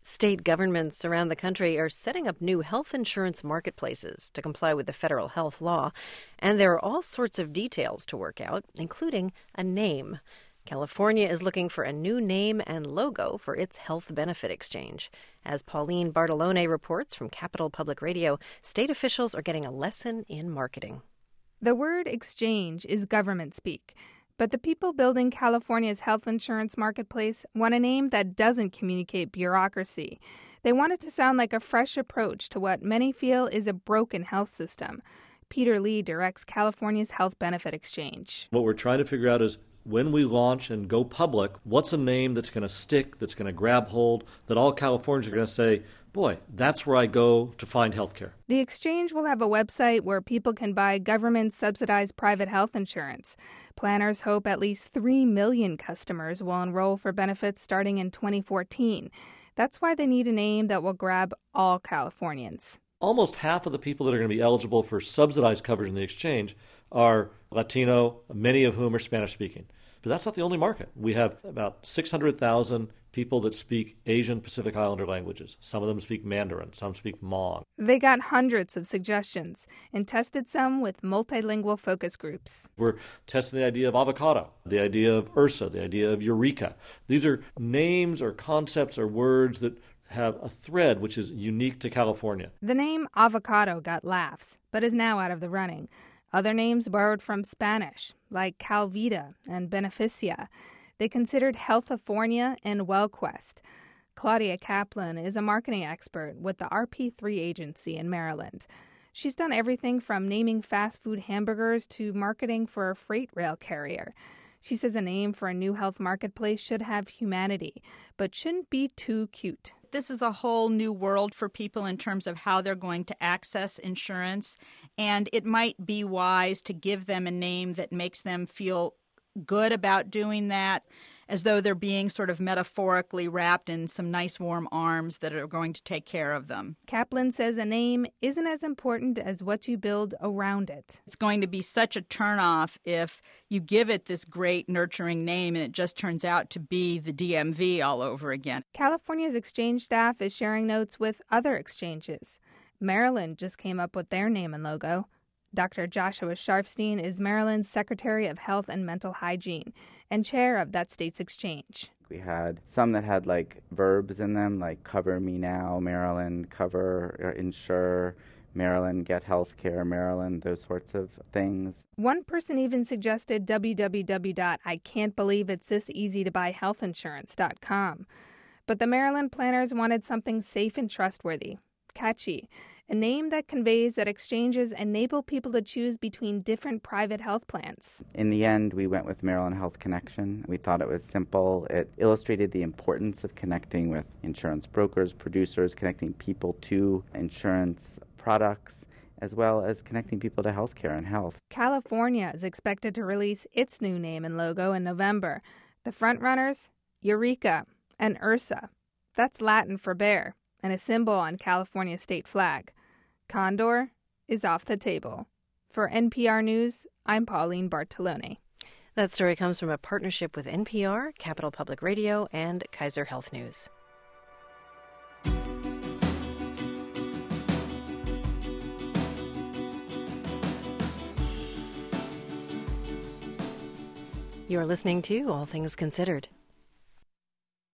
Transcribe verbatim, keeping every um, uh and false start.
State governments around the country are setting up new health insurance marketplaces to comply with the federal health law, and there are all sorts of details to work out, including a name. California is looking for a new name and logo for its health benefit exchange. As Pauline Bartolone reports from Capital Public Radio, state officials are getting a lesson in marketing. The word exchange is government speak, but the people building California's health insurance marketplace want a name that doesn't communicate bureaucracy. They want it to sound like a fresh approach to what many feel is a broken health system. Peter Lee directs California's Health Benefit Exchange. What we're trying to figure out is when we launch and go public, what's a name that's going to stick, that's going to grab hold, that all Californians are going to say, boy, that's where I go to find health care. The exchange will have a website where people can buy government-subsidized private health insurance. Planners hope at least three million customers will enroll for benefits starting in twenty fourteen. That's why they need a name that will grab all Californians. Almost half of the people that are going to be eligible for subsidized coverage in the exchange are Latino, many of whom are Spanish-speaking. But that's not the only market. We have about six hundred thousand people that speak Asian Pacific Islander languages. Some of them speak Mandarin, some speak Hmong. They got hundreds of suggestions and tested some with multilingual focus groups. We're testing the idea of avocado, the idea of Ursa, the idea of Eureka. These are names or concepts or words that have a thread which is unique to California. The name avocado got laughs, but is now out of the running. Other names borrowed from Spanish, like Calvita and Beneficia. They considered Healthifornia and WellQuest. Claudia Kaplan is a marketing expert with the R P three agency in Maryland. She's done everything from naming fast food hamburgers to marketing for a freight rail carrier. She says a name for a new health marketplace should have humanity, but shouldn't be too cute. This is a whole new world for people in terms of how they're going to access insurance, and it might be wise to give them a name that makes them feel good about doing that, as though they're being sort of metaphorically wrapped in some nice warm arms that are going to take care of them. Kaplan says a name isn't as important as what you build around it. It's going to be such a turnoff if you give it this great nurturing name and it just turns out to be the D M V all over again. California's exchange staff is sharing notes with other exchanges. Maryland just came up with their name and logo. Doctor Joshua Sharfstein is Maryland's Secretary of Health and Mental Hygiene and chair of that state's exchange. We had some that had like verbs in them, like cover me now, Maryland, cover, or insure, Maryland, get health care, Maryland, those sorts of things. One person even suggested w w w dot I can't believe it's this easy to buy health insurance dot com. But the Maryland planners wanted something safe and trustworthy, catchy, a name that conveys that exchanges enable people to choose between different private health plans. In the end, we went with Maryland Health Connection. We thought it was simple. It illustrated the importance of connecting with insurance brokers, producers, connecting people to insurance products, as well as connecting people to healthcare and health. California is expected to release its new name and logo in November. The frontrunners, Eureka and Ursa. That's Latin for bear and a symbol on California's state flag. Condor is off the table. For N P R News, I'm Pauline Bartolone. That story comes from a partnership with N P R, Capital Public Radio, and Kaiser Health News. You're listening to All Things Considered.